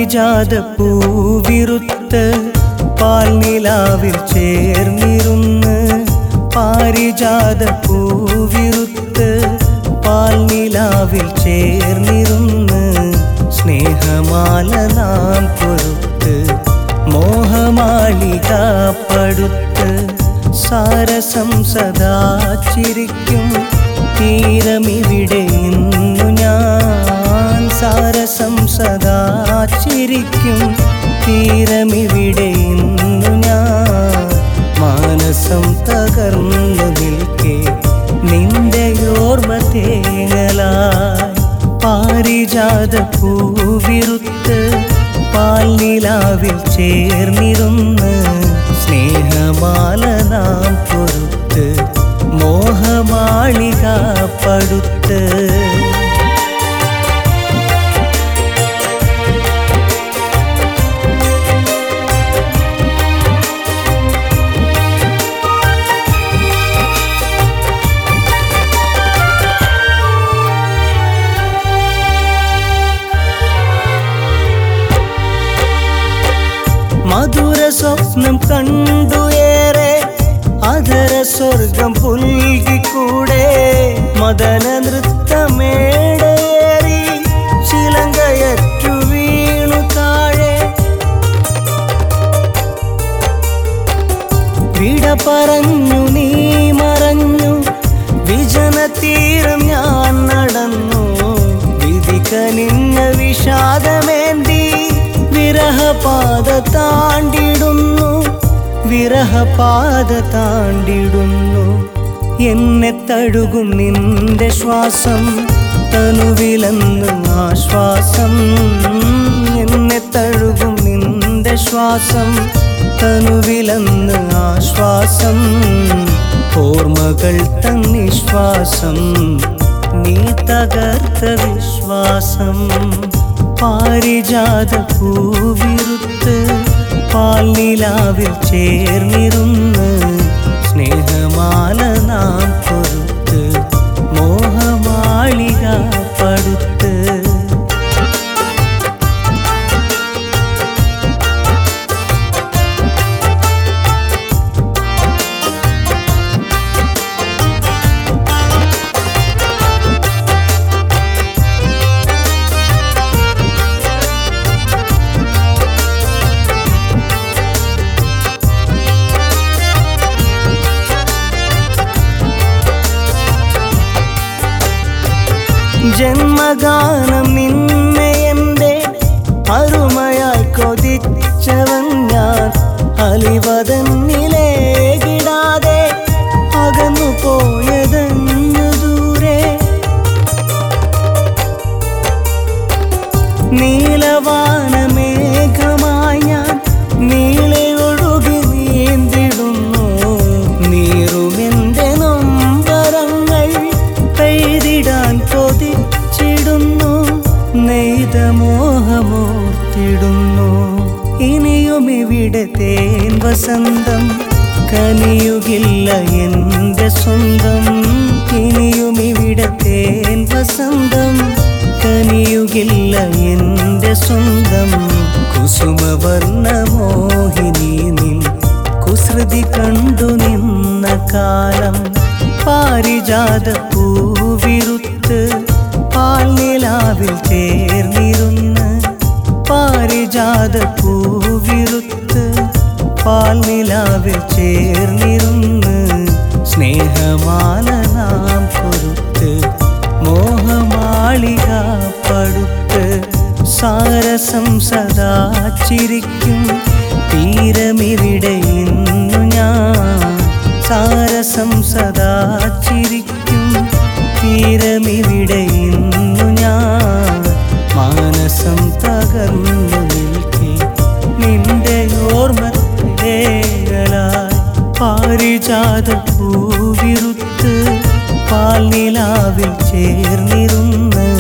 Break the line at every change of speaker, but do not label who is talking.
പാരിജാത പൂവിറുത്ത് പാൽനിലാവിൽ ചേർന്നിരുന്ന് പാരിജാത പൂവിറുത്ത് പാൽനിലാവിൽ ചേർന്നിരുന്ന് സ്നേഹമാല നാം കൊരുത്ത് മോഹമാളിക പടുത്ത് സാരസം സദാ ചിരിക്കും തീരമിവിടെ ഇന്നു ഞാൻ സാരസം സദാ ചിരിക്കും തീരമിവിടെ ഇന്നു ഞാൻ മാനസം തകർന്നു നിൽക്കെ നിന്റെ ഓർമ്മ തേങ്ങലായി പാരിജാത പൂവിറുത്ത് പാൽനിലാവിൽ ചേർന്നിരുന്ന് സ്നേഹമാല നാം കൊരുത്ത് മോഹമാളിക പടുത്ത് മധുര സ്വപ്നം കണ്ടു ഏറെ അധര സ്വർഗം പുൽകിക്കൂടെ മദന നൃത്തമേടേറി ചിലങ്കയറ്റു വീണു താഴെ വിട പറഞ്ഞു നീ മറഞ്ഞു വിജനതീരം ഞാൻ നടന്നു വിധി കനിഞ്ഞ വിഷാദമേന്തി വിരഹപാത താണ്ടിടുന്നു എന്നെ തഴുകും നിന്റെ ശ്വാസം തനുവിലെന്ന് ആശ്വാസം എന്നെ തഴുകും നിന്റെ ശ്വാസം തനുവിലെന്ന് ആശ്വാസം ഓർമ്മകൾ തന്നിശ്വാസം നീ തകർത്ത വിശ്വാസം പാരിജാത പൂവിറുത്ത് പാൽനിലാവിൽ ചേർന്നിരുന്ന് സ്നേഹമാല നാം കൊരുത്ത് മോഹമാളിക പടുത്ത് ജന്മഗാനം നിന്നെ എൻ്റെ അരുമയായി കൊതിച്ചവൻ ഞാൻ അലിവതന്നിലേകിടാതെ അകന്നു പോയതന്നു ദൂരെ നീലവാനമേഘമായി ഞാൻ നീളെ ഒഴുകി നീന്തിടുന്നു നീറുമെൻ്റെ നൊമ്പരങ്ങൾ പെയ്തിടാൻ കൊതിച്ചിടുന്നു നെയ്ത മോഹമോർത്തിടുന്നു ഇനിയും ഇവിടെ തേൻ വസന്തം കനിയുകില്ല എൻ്റെ സ്വന്തം ഇനിയും ഇവിടെ തേൻ വസന്തം കനിയുകില്ല എൻ്റെ സ്വന്തം കുസുമവർണ്ണ മോഹിനി നിൻ കുസൃതി കണ്ടു നിന്ന കാലം പാരിജാത പൂവിറുത്ത് പാൽനിലാവിൽ ചേർന്നിരുന്ന് പാരിജാത പൂവിറുത്ത് പാൽനിലാവിൽ ചേർന്നിരുന്ന് സ്നേഹമാല നാം കൊരുത്ത് മോഹമാളിക പടുത്ത് സാരസം സദാ ചിരിക്കും തീരമിവിടെ ഇന്നു ഞാൻ സാരസം സദാ ചിരിക്കും തീരമിവിടെ ഇന്നു ഞാൻ മാനസം തകർന്നു നിൽക്കെ നിന്റെ ഓർമ്മ തേങ്ങലായി പാരിജാത പൂവിറുത്ത് പാൽനിലാവിൽ ചേർന്നിരുന്ന്